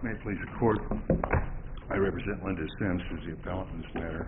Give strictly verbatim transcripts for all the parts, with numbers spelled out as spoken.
May it please the Court, I represent Linda Sims, who's the appellant in this matter.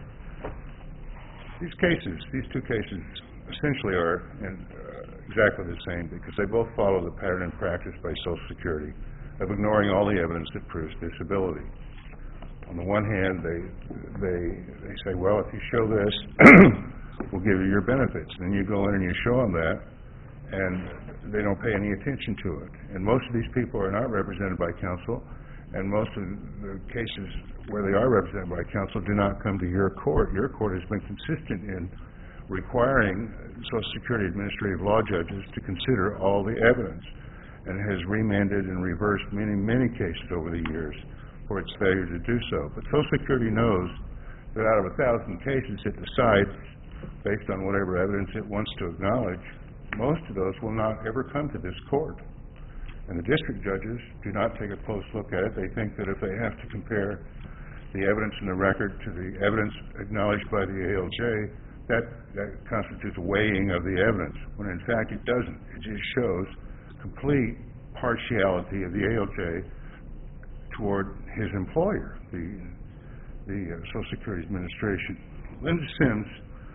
These cases, these two cases, essentially are in, uh, exactly the same because they both follow the pattern and practice by Social Security of ignoring all the evidence that proves disability. On the one hand, they they they say, well, if you show this, we'll give you your benefits. Then you go in and you show them that, and they don't pay any attention to it. And most of these people are not represented by counsel, and most of the cases where they are represented by counsel do not come to your court. Your court has been consistent in requiring Social Security Administrative Law judges to consider all the evidence, and has remanded and reversed many, many cases over the years for its failure to do so. But Social Security knows that out of a thousand cases it decides, based on whatever evidence it wants to acknowledge, most of those will not ever come to this court. And the district judges do not take a close look at it. They think that if they have to compare the evidence in the record to the evidence acknowledged by the A L J, that, that constitutes a weighing of the evidence, when in fact it doesn't. It just shows complete partiality of the A L J toward his employer, the, the uh, Social Security Administration. Linda Sims,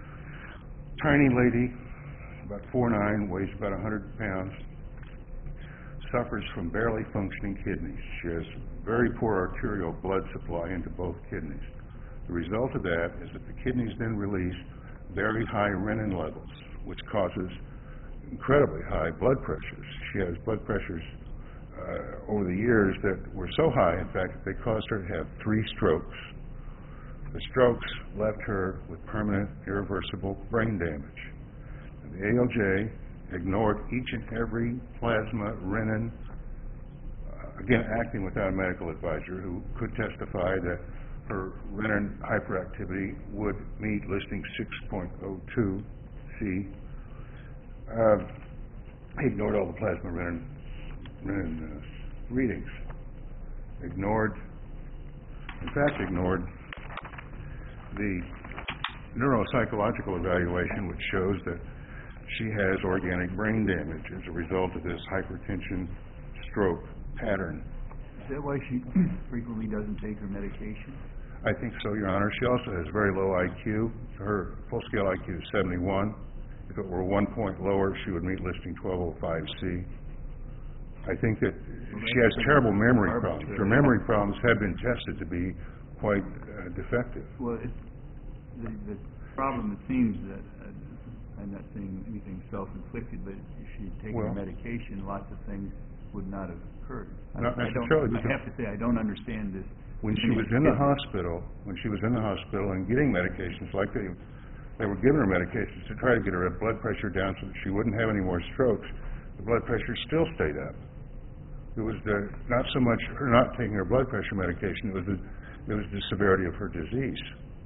tiny lady, about four nine, weighs about one hundred pounds, suffers from barely functioning kidneys. She has very poor arterial blood supply into both kidneys. The result of that is that the kidneys then release very high renin levels, which causes incredibly high blood pressures. She has blood pressures uh, over the years that were so high, in fact, that they caused her to have three strokes. The strokes left her with permanent, irreversible brain damage. And the A L J ignored each and every plasma renin, uh, again, acting without a medical advisor who could testify that her renin hyperactivity would meet listing six point oh two C. Uh, he ignored all the plasma renin, renin uh, readings. Ignored, in fact, ignored the neuropsychological evaluation, which shows that she has organic brain damage as a result of this hypertension stroke pattern. Is that why she frequently doesn't take her medication? I think so, Your Honor. She also has very low I Q. Her full-scale I Q is seventy-one. If it were one point lower, she would meet listing twelve oh five C. I think that well, she has terrible memory problems. Her memory problems have been tested to be quite uh, defective. Well, it, the, the problem, it seems that, uh, I'm not saying anything self-inflicted, but if she had taken well, her medication, lots of things would not have occurred. Not I, necessarily. I, don't, I have to say, I don't understand this. When she was in the hospital, when she was in the hospital and getting medications, like they, they were giving her medications to try to get her blood pressure down so that she wouldn't have any more strokes, the blood pressure still stayed up. It was the, not so much her not taking her blood pressure medication, it was the, it was the severity of her disease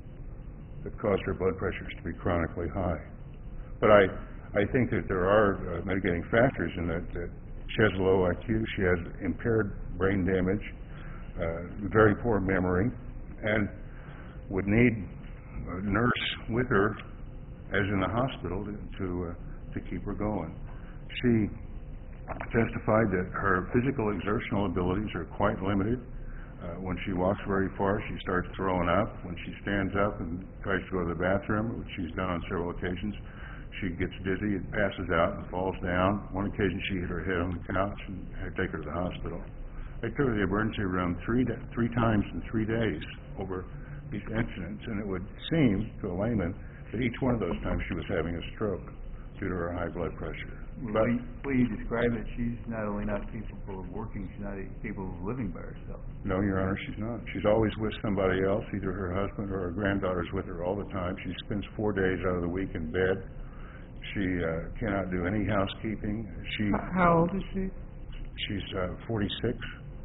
that caused her blood pressures to be chronically high. But I, I think that there are uh, mitigating factors in that, that she has low I Q, she has impaired brain damage, uh, very poor memory, and would need a nurse with her, as in the hospital, to to, uh, to keep her going. She testified that her physical exertional abilities are quite limited. Uh, when she walks very far, she starts throwing up. When she stands up and tries to go to the bathroom, which she's done on several occasions, she gets dizzy and passes out and falls down. One occasion she hit her head on the couch and had to take her to the hospital. They took her to the emergency room three, three times in three days over these incidents, and it would seem to a layman that each one of those times she was having a stroke due to her high blood pressure. Well, but, the way you describe it, she's not only not capable of working, she's not capable of living by herself. No, Your Honor, she's not. She's always with somebody else, either her husband or her granddaughter's with her all the time. She spends four days out of the week in bed. She uh, cannot do any housekeeping. She How old is she? She's uh, forty-six.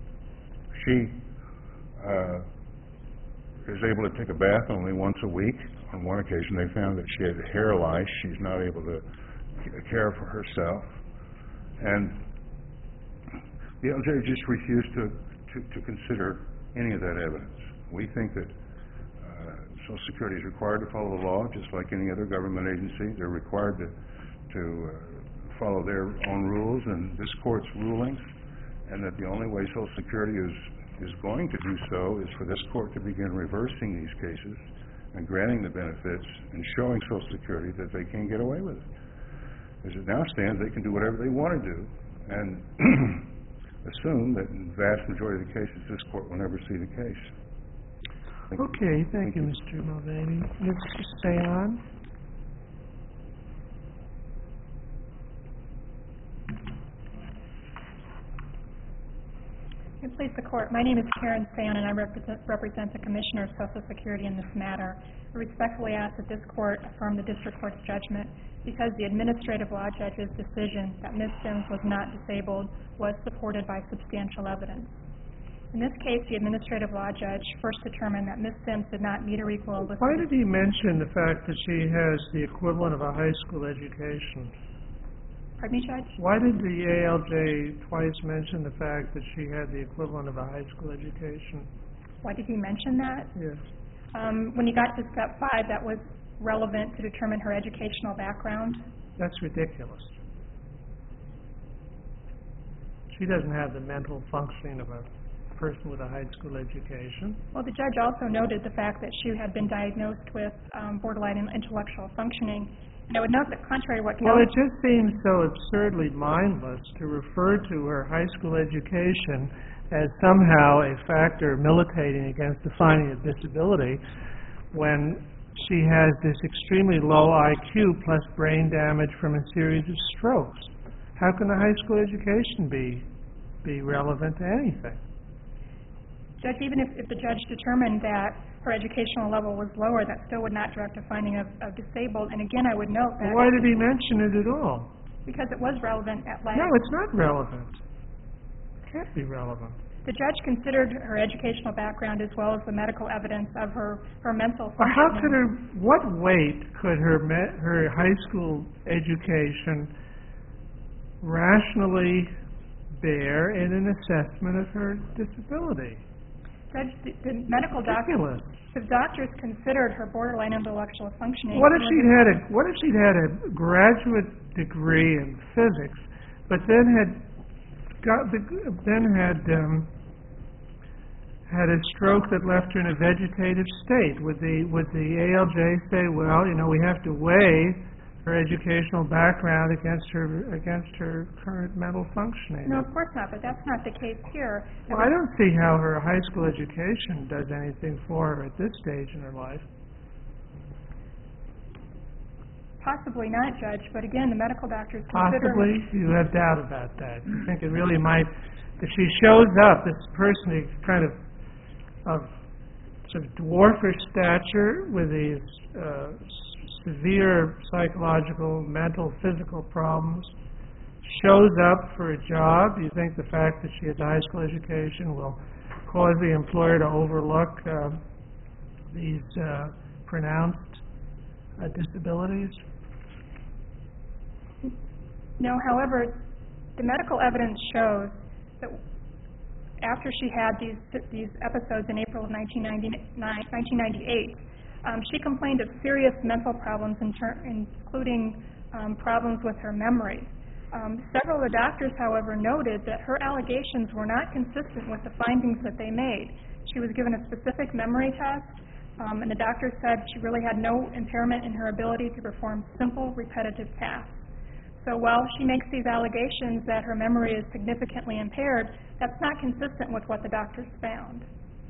She uh, is able to take a bath only once a week. On one occasion, they found that she had hair lice. She's not able to care for herself. And the L J just refused to, to, to consider any of that evidence. We think that uh, Social Security is required to follow the law, just like any other government agency. They're required to, to uh, follow their own rules and this court's rulings, and that the only way Social Security is is going to do so is for this court to begin reversing these cases and granting the benefits and showing Social Security that they can get away with it. As it now stands, they can do whatever they want to do and assume that in the vast majority of the cases, this court will never see the case. Thank Okay, you. thank you, Mister Mulvaney. Mister Sayon? May it please the Court, my name is Karen Sayon, and I represent, represent the Commissioner of Social Security in this matter. I respectfully ask that this Court affirm the District Court's judgment because the Administrative Law Judge's decision that Miz Sims was not disabled was supported by substantial evidence. In this case, the Administrative Law Judge first determined that Miz Sims did not meet or equal with... Why did he mention the fact that she has the equivalent of a high school education? Pardon me, Judge? Why did the A L J twice mention the fact that she had the equivalent of a high school education? Why did he mention that? Yes. Um, when you got to step five, that was relevant to determine her educational background. That's ridiculous. She doesn't have the mental functioning of a person with a high school education. Well, the judge also noted the fact that she had been diagnosed with um, borderline intellectual functioning. And I would note that contrary to what... Well, it just seems so absurdly mindless to refer to her high school education as somehow a factor militating against the finding of disability when she has this extremely low I Q plus brain damage from a series of strokes. How can a high school education be, be relevant to anything? Judge, even if, if the judge determined that her educational level was lower, that still would not direct a finding of, of disabled. And again, I would note that... Why did he mention it at all? Because it was relevant at last. No, it's not relevant. It can't be relevant. The judge considered her educational background as well as the medical evidence of her, her mental Well, functioning. how could her... What weight could her me, her high school education rationally bear in an assessment of her disability? Judge, the, the medical doctors, the doctors considered her borderline intellectual functioning. What if she'd had a What if she'd had a graduate degree in physics, but then had got the, then had um, had a stroke that left her in a vegetative state? Would the Would the A L J say, well, you know, we have to weigh her educational background against her against her current mental functioning? No, of course not, but that's not the case here. Well, I don't see how her high school education does anything for her at this stage in her life. Possibly not, Judge, but again, the medical doctors consider... Possibly? You have doubt about that. You think it really might... If she shows up, this person is kind of of sort of dwarfish stature with these uh, severe psychological, mental, physical problems, shows up for a job, you think the fact that she has a high school education will cause the employer to overlook uh, these uh, pronounced uh, disabilities? No, however, the medical evidence shows that after she had these these episodes in April of nineteen ninety-eight, um, she complained of serious mental problems, in ter- including um, problems with her memory. Um, several of the doctors, however, noted that her allegations were not consistent with the findings that they made. She was given a specific memory test, um, and the doctor said she really had no impairment in her ability to perform simple, repetitive tasks. So while she makes these allegations that her memory is significantly impaired, that's not consistent with what the doctors found.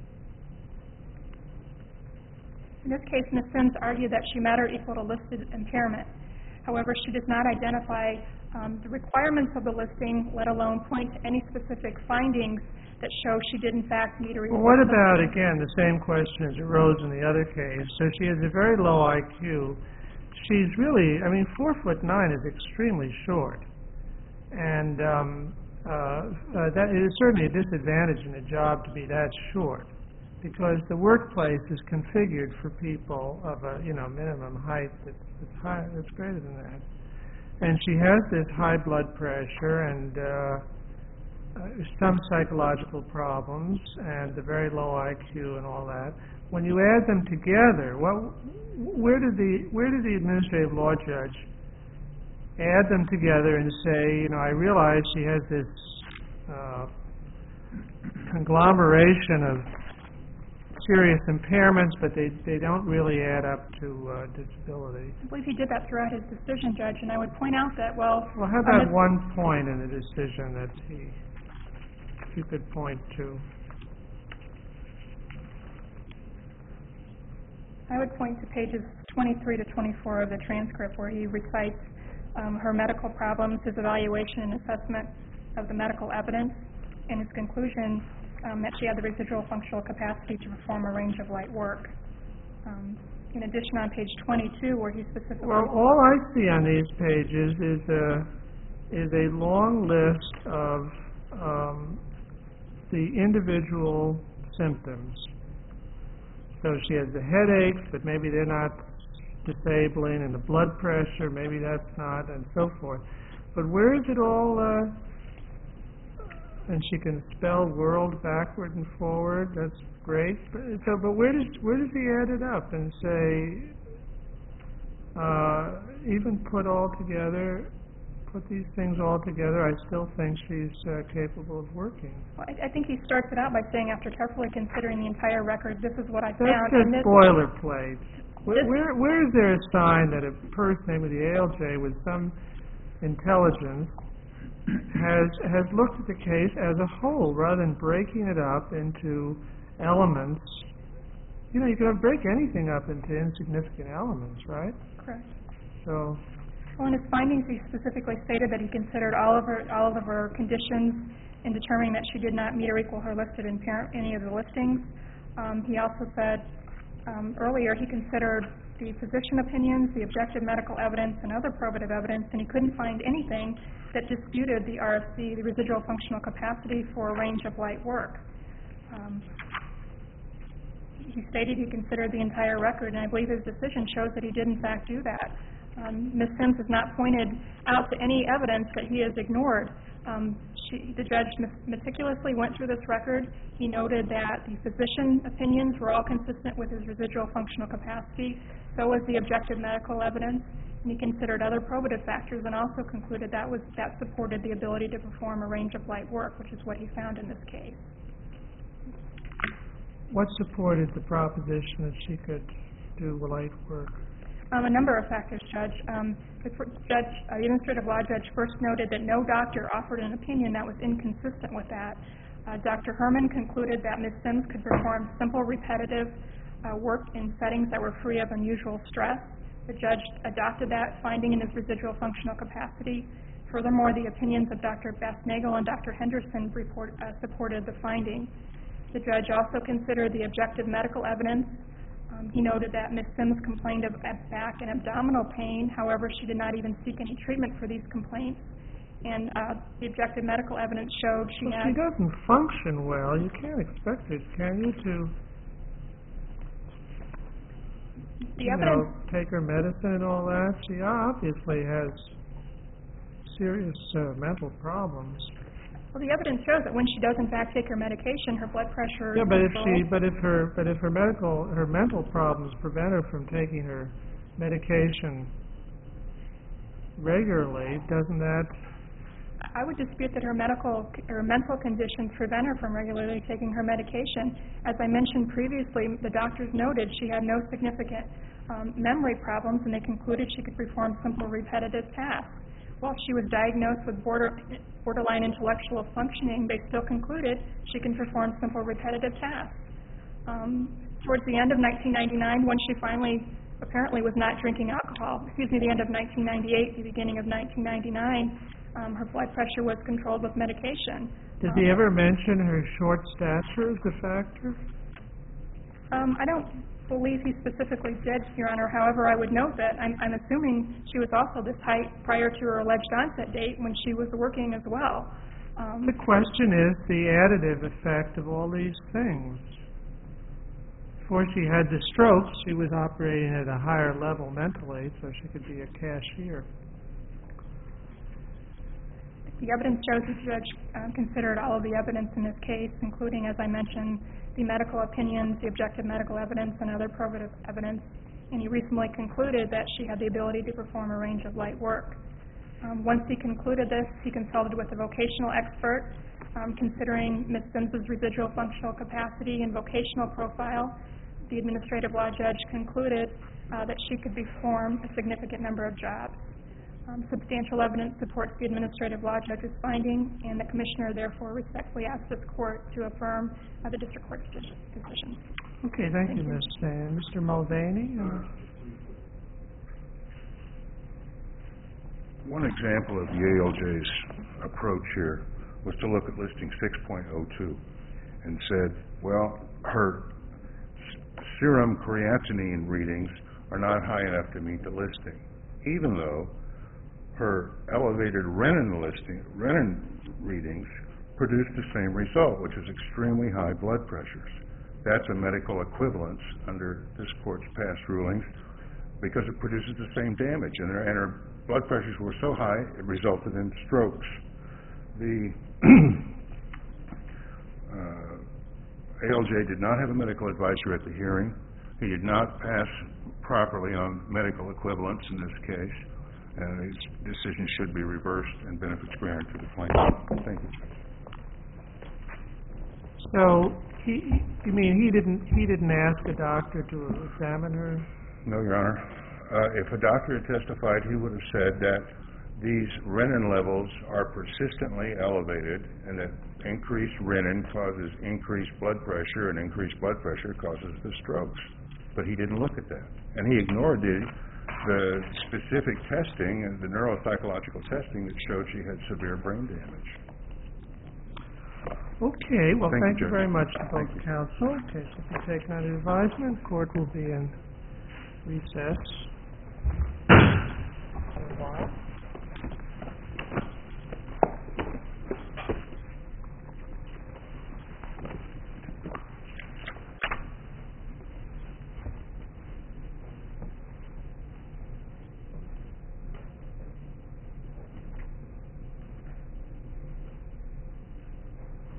In this case, Miz Sims argued that she met or equal to listed impairment. However, she does not identify um, the requirements of the listing, let alone point to any specific findings that show she did in fact meet or equal. Well, what about, again, the same question as arose in the other case? So she has a very low I Q. She's really, I mean, four foot nine is extremely short. And um, uh, uh, that is certainly a disadvantage in a job to be that short, because the workplace is configured for people of a, you know, minimum height that's, that's, high, that's greater than that. And she has this high blood pressure and uh, uh, some psychological problems and the very low I Q and all that. When you add them together, well, where did the where did the administrative law judge add them together and say, you know, I realize she has this uh, conglomeration of serious impairments, but they, they don't really add up to uh, disability. I believe he did that throughout his decision, Judge, and I would point out that, well... Well, how about one point in the decision that he, you could point to? I would point to pages twenty-three to twenty-four of the transcript where he recites um, her medical problems, his evaluation and assessment of the medical evidence, and his conclusion um, that she had the residual functional capacity to perform a range of light work. Um, in addition, on page twenty-two, where he specifically... Well, all I see on these pages is a, is a long list of um, the individual symptoms. So she has the headaches, but maybe they're not disabling, and the blood pressure, maybe that's not, and so forth. But where is it all, uh, and she can spell world backward and forward, that's great. But, so, but where does, where does he add it up and say, uh, even put all together, put these things all together, I still think she's uh, capable of working. Well, I, I think he starts it out by saying, after carefully considering the entire record, this is what I That's found. just and this, boilerplate. Where, this- where, where is there a sign that a person, maybe the A L J, with some intelligence, has has looked at the case as a whole rather than breaking it up into elements? You know, you can break anything up into insignificant elements, right? Correct. So, Well, in his findings, he specifically stated that he considered all of her all of her conditions in determining that she did not meet or equal her listed in par- any of the listings. Um, he also said um, earlier he considered the physician opinions, the objective medical evidence, and other probative evidence, and he couldn't find anything that disputed the R F C, the residual functional capacity for a range of light work. Um, he stated he considered the entire record, and I believe his decision shows that he did in fact do that. Um, Miz Sims has not pointed out to any evidence that he has ignored. Um, she, the judge meticulously went through this record. He noted that the physician opinions were all consistent with his residual functional capacity. So was the objective medical evidence. And he considered other probative factors and also concluded that was that supported the ability to perform a range of light work, which is what he found in this case. what supported the proposition that she could do light work? Um, a number of factors, Judge. Um, the fir- judge, uh, the administrative law judge first noted that no doctor offered an opinion that was inconsistent with that. Uh, Doctor Herman concluded that Miz Sims could perform simple, repetitive uh, work in settings that were free of unusual stress. The judge adopted that finding in his residual functional capacity. Furthermore, the opinions of Doctor Bass-Nagel and Doctor Henderson report, uh, supported the finding. The judge also considered the objective medical evidence. Um, he noted that Miz Sims complained of back and abdominal pain. However, she did not even seek any treatment for these complaints. And uh, the objective medical evidence showed she Well, had... she doesn't function well. You can't expect it, can you, to The you evidence... know, take her medicine and all that? She obviously has serious uh, mental problems. Well, the evidence shows that when she does in fact take her medication, her blood pressure... Yeah, but if control- she, but if her, but if her medical, her mental problems prevent her from taking her medication regularly, doesn't that? I would dispute that her medical or mental conditions prevent her from regularly taking her medication. As I mentioned previously, the doctors noted she had no significant um, memory problems, and they concluded she could perform simple repetitive tasks. While she was diagnosed with border, borderline intellectual functioning, they still concluded she can perform simple repetitive tasks. Um, towards the end of nineteen ninety-nine, when she finally apparently was not drinking alcohol, excuse me, the end of nineteen ninety-eight, the beginning of nineteen ninety-nine, um, her blood pressure was controlled with medication. Did Um, he ever mention her short stature as a factor? Um, I don't believe he specifically did, Your Honor. However, I would note that I'm, I'm assuming she was also this height prior to her alleged onset date when she was working as well. Um, The question is the additive effect of all these things. Before she had the stroke, she was operating at a higher level mentally, so she could be a cashier. The evidence shows the judge uh, considered all of the evidence in this case, including, as I mentioned, the medical opinions, the objective medical evidence, and other probative evidence, and he recently concluded that she had the ability to perform a range of light work. Um, once he concluded this, he consulted with a vocational expert Um, considering Miz Sims's residual functional capacity and vocational profile, the administrative law judge concluded uh, that she could perform a significant number of jobs. Um, substantial evidence supports the administrative law judge's finding, and the commissioner therefore respectfully asks this court to affirm uh, the district court's decision. Okay, thank, Thank you, you. Miz Sand. Mister Mulvaney? Uh, One example of the A L J's approach here was to look at listing six point oh two and said, well, her s- serum creatinine readings are not high enough to meet the listing, even though her elevated renin listing, renin readings produced the same result, which is extremely high blood pressures. That's a medical equivalence under this court's past rulings because it produces the same damage, and her, and her blood pressures were so high it resulted in strokes. The uh, A L J did not have a medical advisor at the hearing. He did not pass properly on medical equivalence in this case, and his decision should be reversed and benefits granted to the plaintiff. Thank you. So, he, you mean he didn't, he didn't ask a doctor to examine her? No, Your Honor. Uh, if a doctor had testified, he would have said that these renin levels are persistently elevated and that increased renin causes increased blood pressure, and increased blood pressure causes the strokes. But he didn't look at that. And he ignored the, the specific testing and the neuropsychological testing that showed she had severe brain damage. Okay, well, Thank thank you, you Judge. very much to both Thank you. counsel. Case will be taken under advisement. Court will be in recess for a while.